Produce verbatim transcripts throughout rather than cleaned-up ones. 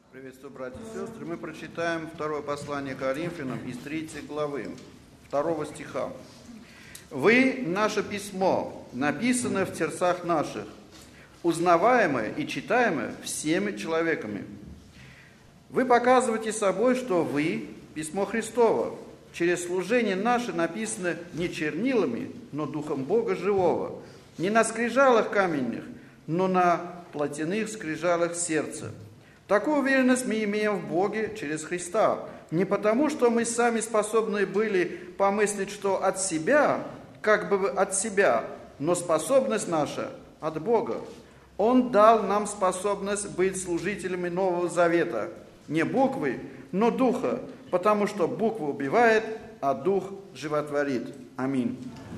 Приветствую, братья и сестры. Мы прочитаем второе послание Коринфянам из третьей главы, второго стиха. «Вы, наше письмо, написанное в сердцах наших, узнаваемое и читаемое всеми человеками. Вы показываете собой, что вы, письмо Христово, через служение наше написано не чернилами, но Духом Бога живого, не на скрижалах каменных, но на плотяных скрижалах сердца. Такую уверенность мы имеем в Боге через Христа. Не потому, что мы сами способны были помыслить, что от себя, как бы от себя, но способность наша от Бога. Он дал нам способность быть служителями Нового Завета. Не буквы, но духа, потому что буква убивает, а дух животворит. Аминь».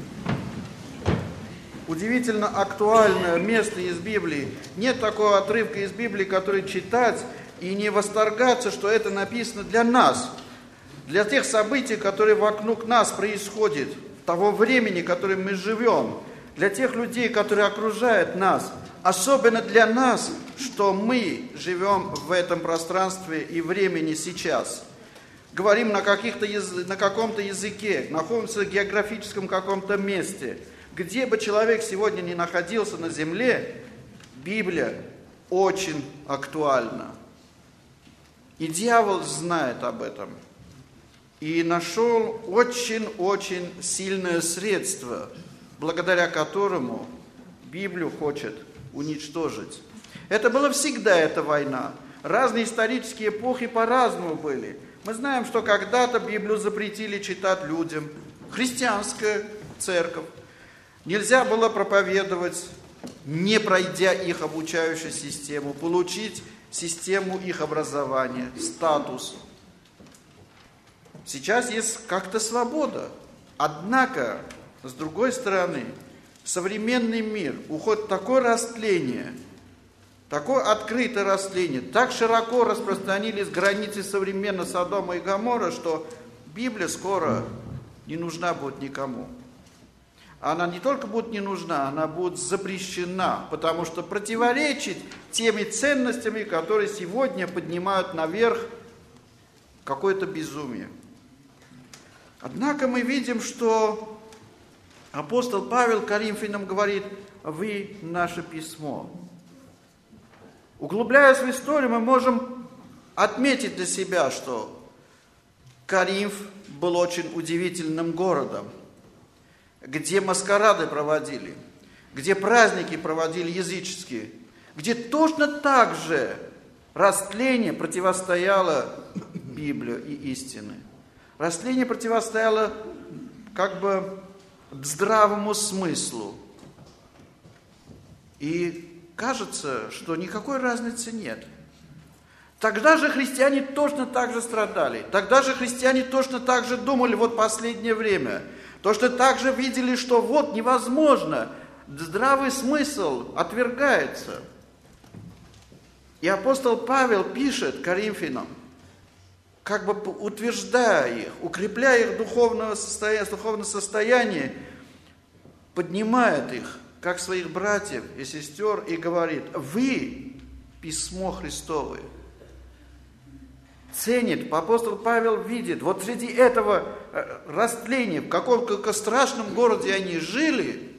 Удивительно актуальное место из Библии. Нет такого отрывка из Библии, который читать и не восторгаться, что это написано для нас, для тех событий, которые вокруг нас происходят, того времени, в котором мы живем, для тех людей, которые окружают нас, особенно для нас, что мы живем в этом пространстве и времени сейчас. Говорим на, каких-то яз... на каком-то языке, находимся в географическом каком-то месте. Где бы человек сегодня ни находился на земле, Библия очень актуальна. И дьявол знает об этом. И нашел очень-очень сильное средство, благодаря которому Библию хочет уничтожить. Это была всегда эта война. Разные исторические эпохи по-разному были. Мы знаем, что когда-то Библию запретили читать людям. Христианская церковь. Нельзя было проповедовать, не пройдя их обучающую систему, получить систему их образования, статус. Сейчас есть как-то свобода. Однако, с другой стороны, современный мир, уходит в такое растление, такое открытое растление, так широко распространились границы современного Содома и Гоморра, что Библия скоро не нужна будет никому. Она не только будет не нужна, она будет запрещена, потому что противоречит теми ценностями, которые сегодня поднимают наверх какое-то безумие. Однако мы видим, что апостол Павел Коринфянам говорит: «Вы наше письмо». Углубляясь в историю, мы можем отметить для себя, что Коринф был очень удивительным городом, где маскарады проводили, где праздники проводили языческие, где точно так же растление противостояло Библии и истине. Растление противостояло как бы здравому смыслу. И кажется, что никакой разницы нет. Тогда же христиане точно так же страдали. Тогда же христиане точно так же думали вот последнее время. Точно так же видели, что вот невозможно, здравый смысл отвергается. И апостол Павел пишет Коринфянам, как бы утверждая их, укрепляя их духовное состояние, духовное состояние, поднимает их, как своих братьев и сестер, и говорит: «Вы письмо Христовое». Ценит, апостол Павел видит, вот среди этого растления, в каком-то страшном городе они жили,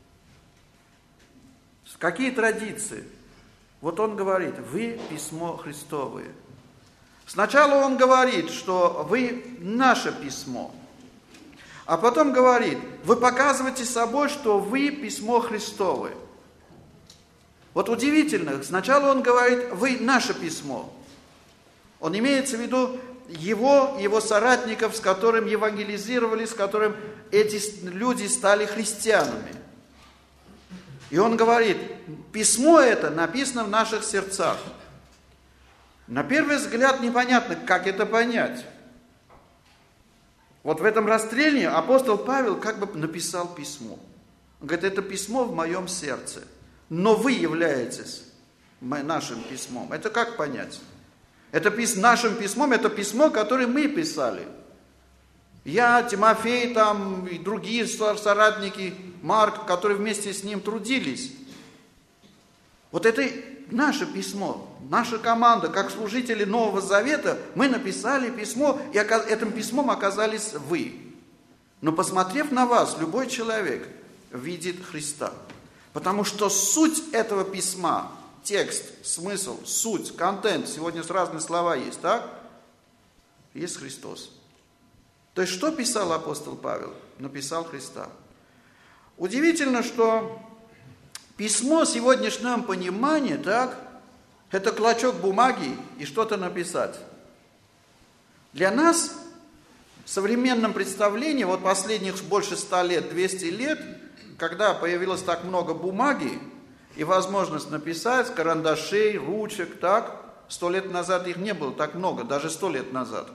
какие традиции. Вот он говорит: «Вы письмо Христовое». Сначала он говорит, что вы наше письмо, а потом говорит: вы показываете собой, что вы письмо Христовое. Вот удивительно, сначала он говорит: вы наше письмо. Он имеется в виду его, его соратников, с которым евангелизировали, с которым эти люди стали христианами. И он говорит: письмо это написано в наших сердцах. На первый взгляд непонятно, как это понять. Вот в этом расстреле апостол Павел как бы написал письмо. Он говорит: это письмо в моем сердце, но вы являетесь нашим письмом. Это как понять? Это письмо, нашим письмом, это письмо, которое мы писали. Я, Тимофей, там, и другие соратники, Марк, которые вместе с ним трудились. Вот это наше письмо, наша команда, как служители Нового Завета, мы написали письмо, и этим письмом оказались вы. Но посмотрев на вас, любой человек видит Христа. Потому что суть этого письма, текст, смысл, суть, контент, сегодня разные слова есть, так? Есть Христос. То есть, что писал апостол Павел? Написал Христа. Удивительно, что письмо в сегодняшнем понимании, так, это клочок бумаги и что-то написать. Для нас в современном представлении, вот последних больше ста лет, двести лет, когда появилось так много бумаги и возможность написать, карандашей, ручек, так, сто лет назад их не было так много, даже сто лет назад.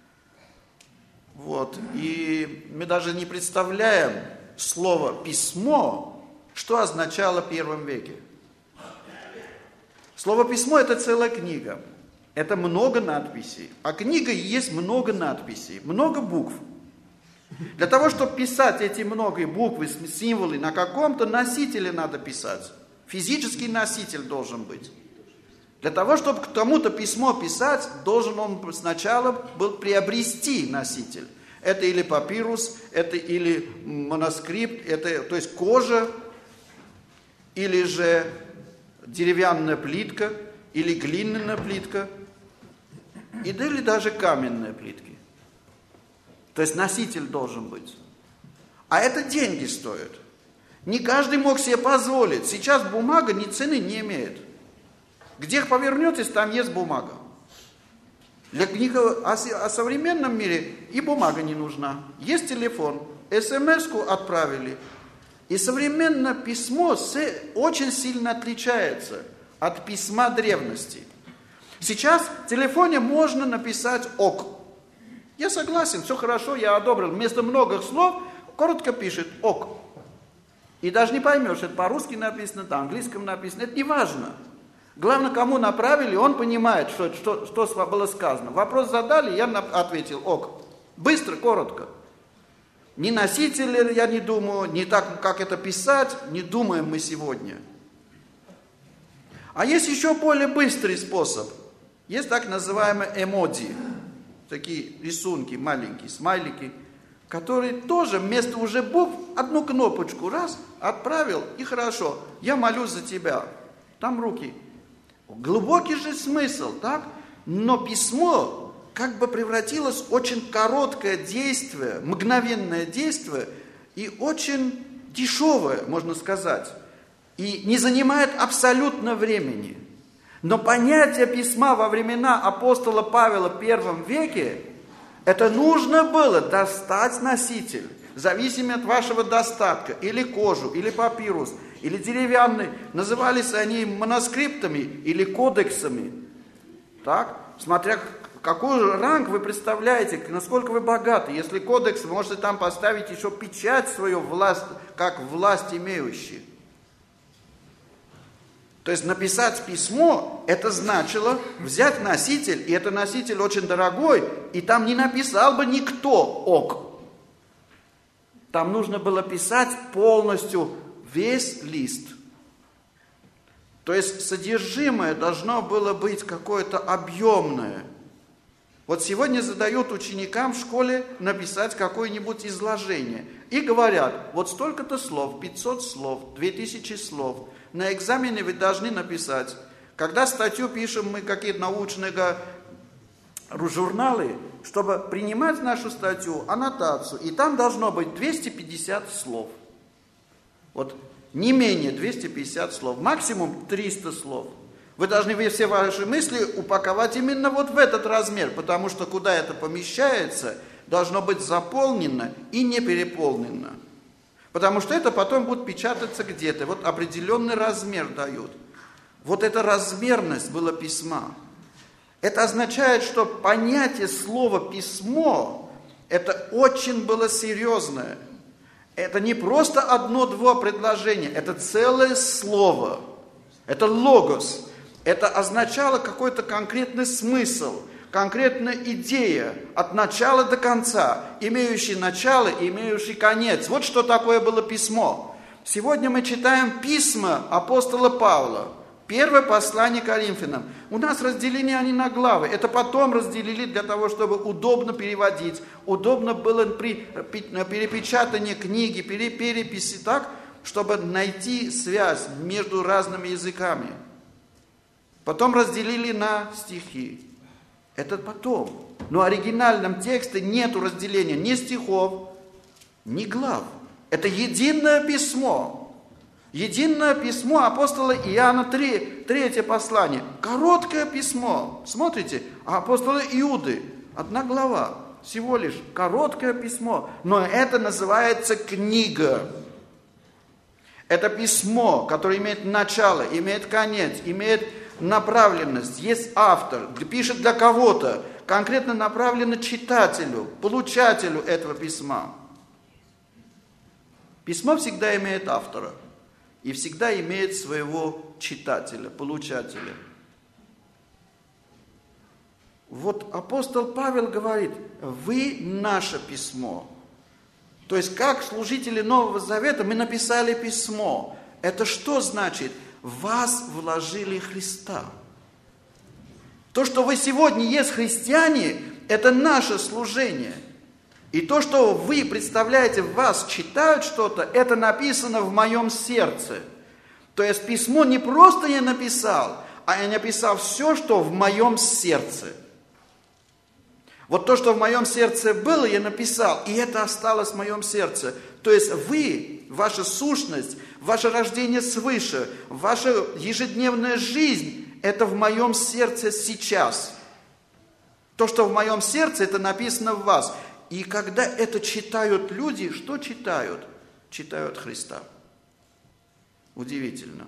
Вот, и мы даже не представляем слово «письмо», что означало в первом веке. Слово «письмо» – это целая книга. Это много надписей. А книга есть много надписей, много букв. Для того, чтобы писать эти много букв, символы, на каком-то носителе надо писать. Физический носитель должен быть. Для того, чтобы к кому-то письмо писать, должен он сначала был приобрести носитель. Это или папирус, это или манускрипт, это, то есть кожа, или же деревянная плитка, или глиняная плитка, или даже каменные плитки. То есть носитель должен быть. А это деньги стоит. Не каждый мог себе позволить. Сейчас бумага ни цены не имеет. Где повернетесь, там есть бумага. Для книг о, о современном мире и бумага не нужна. Есть телефон, смс-ку отправили. И современное письмо очень сильно отличается от письма древности. Сейчас в телефоне можно написать «ок». Я согласен, все хорошо, я одобрил. Вместо многих слов коротко пишет «ок». И даже не поймешь, это по-русски написано, на английском написано, это не важно. Главное, кому направили, он понимает, что, что, что было сказано. Вопрос задали, я ответил «ок». Быстро, коротко. Ни носитель, я не думаю, не так, как это писать, не думаем мы сегодня. А есть еще более быстрый способ. Есть так называемые эмодзи. Такие рисунки маленькие, смайлики, которые тоже вместо уже букв одну кнопочку раз отправил, и хорошо, я молюсь за тебя. Там руки. Глубокий же смысл, так? Но письмо как бы превратилось в очень короткое действие, мгновенное действие и очень дешевое, можно сказать, и не занимает абсолютно времени. Но понятие письма во времена апостола Павла в первом веке, это нужно было достать носитель, в зависимости от вашего достатка, или кожу, или папирус, или деревянный, назывались они манускриптами или кодексами. Так? Смотря какой ранг вы представляете, насколько вы богаты. Если кодекс, вы можете там поставить еще печать свою, власть, как власть имеющий. То есть написать письмо, это значило взять носитель, и этот носитель очень дорогой, и там не написал бы никто «ок». Там нужно было писать полностью весь лист. То есть содержимое должно было быть какое-то объемное. Вот сегодня задают ученикам в школе написать какое-нибудь изложение. И говорят, вот столько-то слов, пятьсот слов, две тысячи слов. На экзамене вы должны написать. Когда статью пишем мы какие-то научные журналы, чтобы принимать нашу статью, аннотацию, и там должно быть двести пятьдесят слов. Вот не менее двести пятьдесят слов, максимум триста слов. Вы должны все ваши мысли упаковать именно вот в этот размер, потому что куда это помещается, должно быть заполнено и не переполнено. Потому что это потом будет печататься где-то. Вот определенный размер дают. Вот эта размерность была письма. Это означает, что понятие слова «письмо» это очень было серьезное. Это не просто одно-два предложения, это целое слово. Это логос. Это означало какой-то конкретный смысл, конкретная идея от начала до конца, имеющий начало и имеющий конец. Вот что такое было письмо. Сегодня мы читаем письма апостола Павла. Первое послание Коринфянам. У нас разделены они на главы. Это потом разделили для того, чтобы удобно переводить, удобно было при перепечатании книги, переписи так, чтобы найти связь между разными языками. Потом разделили на стихи. Это потом. Но в оригинальном тексте нет разделения ни стихов, ни глав. Это единое письмо. Единое письмо апостола Иоанна, три, третье послание. Короткое письмо. Смотрите, а апостола Иуды, одна глава. Всего лишь короткое письмо. Но это называется книга. Это письмо, которое имеет начало, имеет конец, имеет направленность. Есть автор, пишет для кого-то. Конкретно направлено читателю, получателю этого письма. Письмо всегда имеет автора. И всегда имеет своего читателя, получателя. Вот апостол Павел говорит, вы наше письмо. То есть, как служители Нового Завета, мы написали письмо. Это что значит? В вас вложили Христа. То, что вы сегодня есть христиане, это наше служение. И то, что вы представляете, в вас читают что-то, это написано в моем сердце. То есть письмо не просто я написал, а я написал все, что в моем сердце. Вот то, что в моем сердце было, я написал, и это осталось в моем сердце. То есть вы, ваша сущность, ваше рождение свыше, ваша ежедневная жизнь, это в моем сердце сейчас. То, что в моем сердце, это написано в вас. И когда это читают люди, что читают? Читают Христа. Удивительно.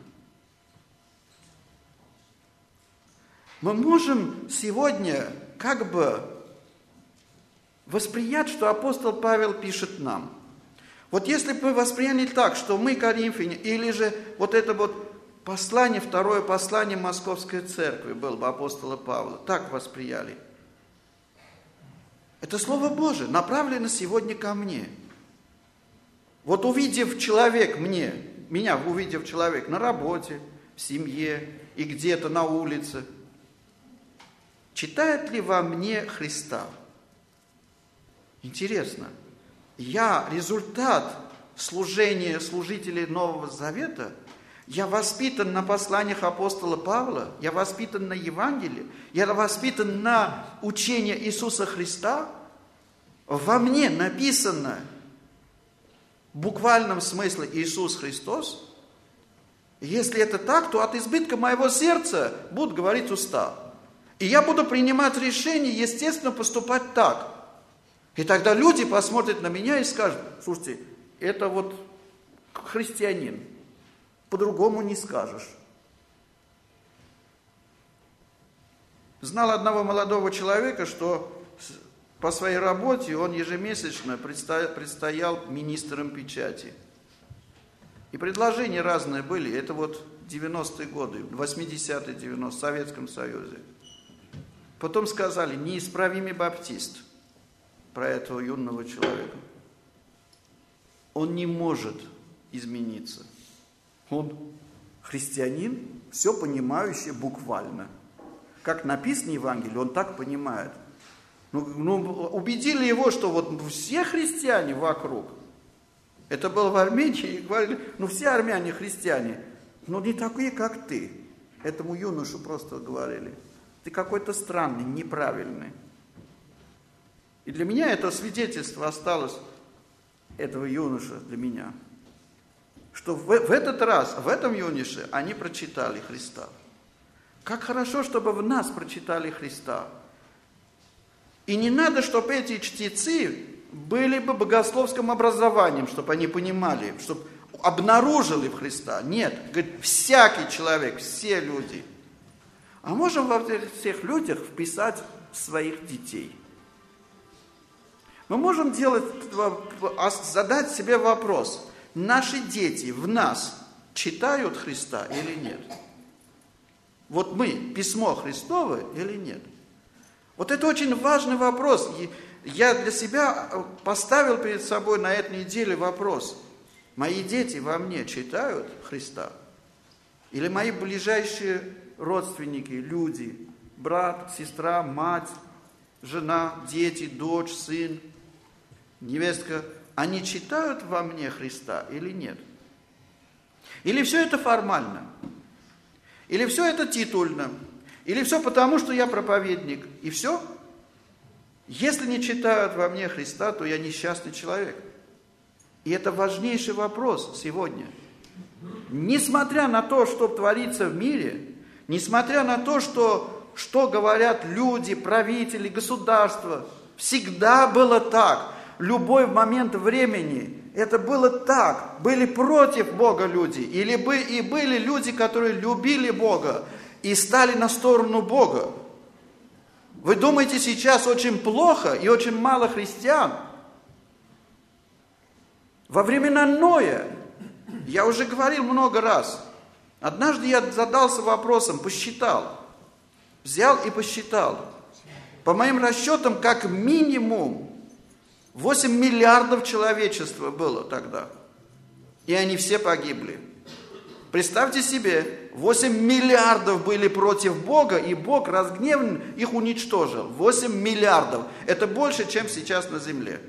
Мы можем сегодня как бы воспринять, что апостол Павел пишет нам. Вот если бы мы восприняли так, что мы коринфяне, или же вот это вот послание, второе послание Московской церкви было бы апостола Павла, так восприяли. Это Слово Божие направлено сегодня ко мне. Вот увидев человек мне, меня увидев человек на работе, в семье и где-то на улице, читает ли во мне Христа? Интересно. Я результат служения служителей Нового Завета, я воспитан на посланиях апостола Павла, я воспитан на Евангелии, я воспитан на учении Иисуса Христа. Во мне написано в буквальном смысле Иисус Христос. Если это так, то от избытка моего сердца будут говорить уста. И я буду принимать решение, естественно, поступать так. И тогда люди посмотрят на меня и скажут, слушайте, это вот христианин. По-другому не скажешь. Знал одного молодого человека, что по своей работе он ежемесячно предстоял министром печати. И предложения разные были. Это вот девяностые годы, восьмидесятые, девяностые, в Советском Союзе. Потом сказали, неисправимый баптист про этого юного человека. Он не может измениться. Он христианин, все понимающий буквально. Как написано в Евангелии, он так понимает. Ну, ну, убедили его, что вот все христиане вокруг. Это было в Армении, и говорили, ну все армяне христиане, но не такие, как ты. Этому юношу просто говорили, ты какой-то странный, неправильный. И для меня это свидетельство осталось, этого юноши для меня. Что в, в этот раз, в этом юноше, они прочитали Христа. Как хорошо, чтобы в нас прочитали Христа. И не надо, чтобы эти чтецы были бы богословским образованием, чтобы они понимали, чтобы обнаружили в Христа. Нет, говорит, всякий человек, все люди. А можем во всех людях вписать своих детей. Мы можем делать, задать себе вопрос, наши дети в нас читают Христа или нет? Вот мы, письмо Христово или нет? Вот это очень важный вопрос. И я для себя поставил перед собой на этой неделе вопрос. Мои дети во мне читают Христа? или мои ближайшие родственники, люди, брат, сестра, мать, жена, дети, дочь, сын, невестка, они читают во мне Христа или нет? Или все это формально? Или все это титульно? Или все потому, что я проповедник? И все? Если не читают во мне Христа, то я несчастный человек. И это важнейший вопрос сегодня. Несмотря на то, что творится в мире, несмотря на то, что, что говорят люди, правители, государства, всегда было так. Любой момент времени это было так. Были против Бога люди, или бы, и были люди, которые любили Бога и стали на сторону Бога. Вы думаете, сейчас очень плохо и очень мало христиан? Во времена Ноя, я уже говорил много раз, однажды я задался вопросом, посчитал, взял и посчитал. По моим расчетам, как минимум восемь миллиардов человечества было тогда. И они все погибли. Представьте себе, восемь миллиардов были против Бога, и Бог разгневан их уничтожил. восемь миллиардов. Это больше, чем сейчас на земле.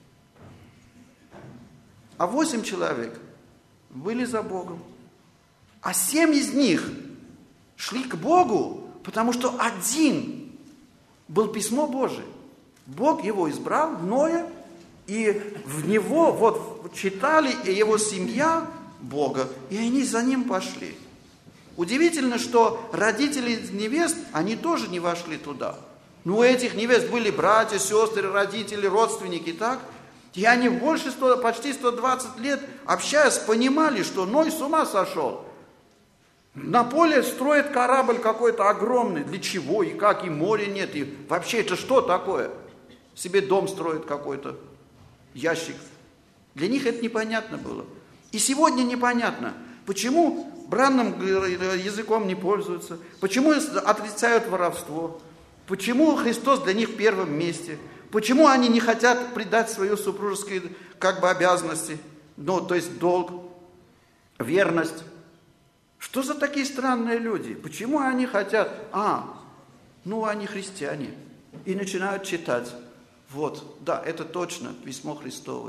А восемь человек были за Богом. А семь из них шли к Богу, потому что один был письмо Божие. Бог его избрал, Ноя, и в него вот читали, и его семья Бога, и они за ним пошли. Удивительно, что родители невест, они тоже не вошли туда. Но у этих невест были братья, сестры, родители, родственники, так? И они больше, сто, почти сто двадцать лет, общаясь, понимали, что Ной с ума сошел. На поле строит корабль какой-то огромный. Для чего и как, и моря нет, и вообще это что такое? Себе дом строит какой-то, ящик. Для них это непонятно было. И сегодня непонятно, почему бранным языком не пользуются, почему отрицают воровство, почему Христос для них в первом месте, почему они не хотят предать свою супружеские как бы обязанности, ну, то есть долг, верность. Что за такие странные люди? Почему они хотят, а, ну они христиане, и начинают читать. Вот, да, это точно, письмо Христовое.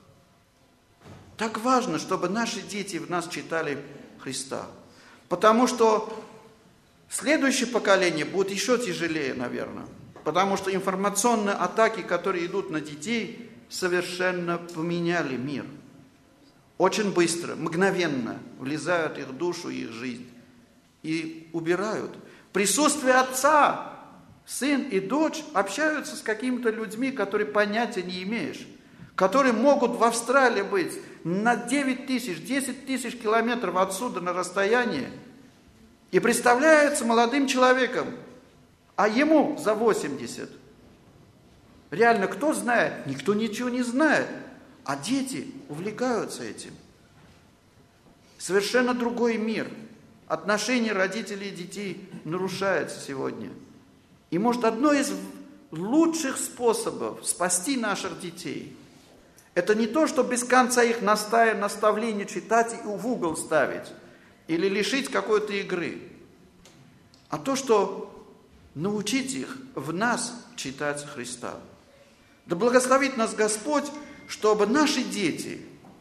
Так важно, чтобы наши дети в нас читали Христа. Потому что следующее поколение будет еще тяжелее, наверное. Потому что информационные атаки, которые идут на детей, совершенно поменяли мир. Очень быстро, мгновенно влезают в их душу и их жизнь. И убирают. Присутствие отца, сын и дочь общаются с какими-то людьми, которые понятия не имеешь. Которые могут в Австралии быть на девять тысяч, десять тысяч километров отсюда на расстоянии. И представляется молодым человеком, а ему за восемьдесят. Реально, кто знает? Никто ничего не знает. А дети увлекаются этим. Совершенно другой мир. Отношения родителей и детей нарушаются сегодня. И может одно из лучших способов спасти наших детей – это не то, что без конца их наставить, наставление читать и в угол ставить, или лишить какой-то игры, а то, что научить их в нас читать Христа. Да благословит нас Господь, чтобы наши дети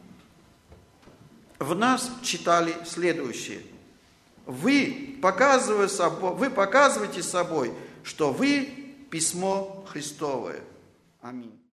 в нас читали следующее. Вы, показывая собой, вы показываете собой, что вы письмо Христовое. Аминь.